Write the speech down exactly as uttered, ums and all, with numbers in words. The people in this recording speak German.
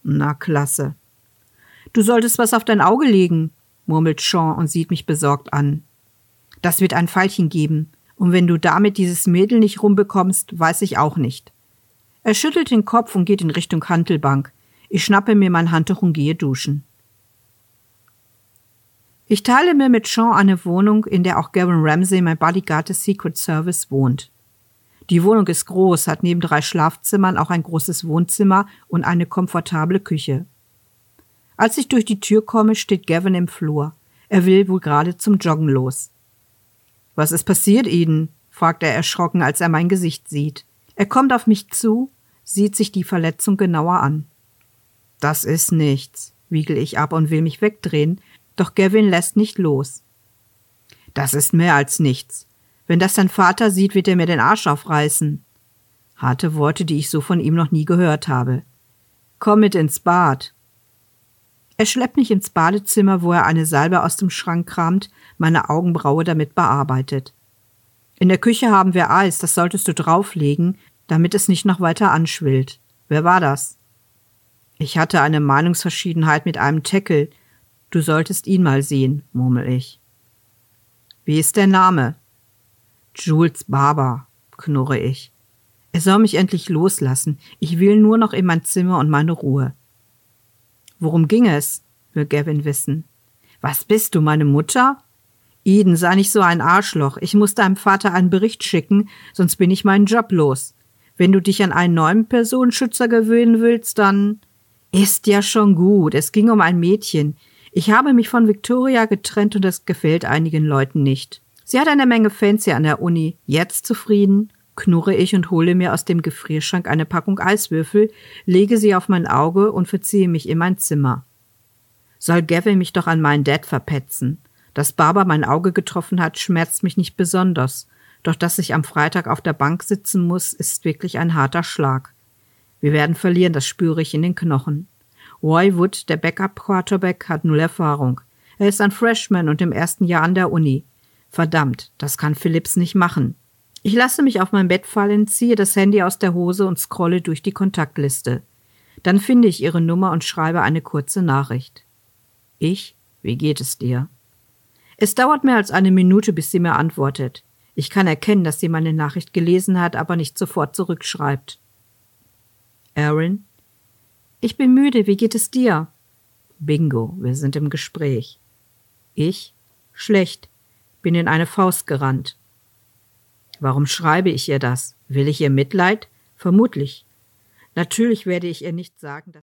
Na, klasse. Du solltest was auf dein Auge legen, murmelt Sean und sieht mich besorgt an. Das wird ein Pfeilchen geben, und wenn du damit dieses Mädel nicht rumbekommst, weiß ich auch nicht. Er schüttelt den Kopf und geht in Richtung Hantelbank. Ich schnappe mir mein Handtuch und gehe duschen. Ich teile mir mit Sean eine Wohnung, in der auch Gavin Ramsay, mein Bodyguard des Secret Service, wohnt. Die Wohnung ist groß, hat neben drei Schlafzimmern auch ein großes Wohnzimmer und eine komfortable Küche. Als ich durch die Tür komme, steht Gavin im Flur. Er will wohl gerade zum Joggen los. »Was ist passiert, Eden?« fragt er erschrocken, als er mein Gesicht sieht. Er kommt auf mich zu, sieht sich die Verletzung genauer an. »Das ist nichts«, wiegel ich ab und will mich wegdrehen, doch Gavin lässt nicht los. »Das ist mehr als nichts. Wenn das dein Vater sieht, wird er mir den Arsch aufreißen.« Harte Worte, die ich so von ihm noch nie gehört habe. »Komm mit ins Bad.« Er schleppt mich ins Badezimmer, wo er eine Salbe aus dem Schrank kramt, meine Augenbraue damit bearbeitet. »In der Küche haben wir Eis, das solltest du drauflegen, damit es nicht noch weiter anschwillt. Wer war das?« »Ich hatte eine Meinungsverschiedenheit mit einem Tackle. Du solltest ihn mal sehen«, murmel ich. »Wie ist der Name?« »Jules Barber«, knurre ich. Er soll mich endlich loslassen. Ich will nur noch in mein Zimmer und meine Ruhe. »Worum ging es?«, will Gavin wissen. »Was bist du, meine Mutter?« »Eden, sei nicht so ein Arschloch. Ich muss deinem Vater einen Bericht schicken, sonst bin ich meinen Job los. Wenn du dich an einen neuen Personenschützer gewöhnen willst, dann...« »Ist ja schon gut. Es ging um ein Mädchen. Ich habe mich von Victoria getrennt und das gefällt einigen Leuten nicht. Sie hat eine Menge Fans hier an der Uni. Jetzt zufrieden?«, knurre ich und hole mir aus dem Gefrierschrank eine Packung Eiswürfel, lege sie auf mein Auge und verziehe mich in mein Zimmer. Soll Gavin mich doch an meinen Dad verpetzen. Dass Barber mein Auge getroffen hat, schmerzt mich nicht besonders. Doch dass ich am Freitag auf der Bank sitzen muss, ist wirklich ein harter Schlag. Wir werden verlieren, das spüre ich in den Knochen. Roy Wood, der Backup-Quarterback, hat null Erfahrung. Er ist ein Freshman und im ersten Jahr an der Uni. Verdammt, das kann Phillips nicht machen. Ich lasse mich auf mein Bett fallen, ziehe das Handy aus der Hose und scrolle durch die Kontaktliste. Dann finde ich ihre Nummer und schreibe eine kurze Nachricht. Ich, wie geht es dir? Es dauert mehr als eine Minute, bis sie mir antwortet. Ich kann erkennen, dass sie meine Nachricht gelesen hat, aber nicht sofort zurückschreibt. Aaron? Ich bin müde, wie geht es dir? Bingo, wir sind im Gespräch. Ich? Schlecht. Bin in eine Faust gerannt. Warum schreibe ich ihr das? Will ich ihr Mitleid? Vermutlich. Natürlich werde ich ihr nicht sagen, dass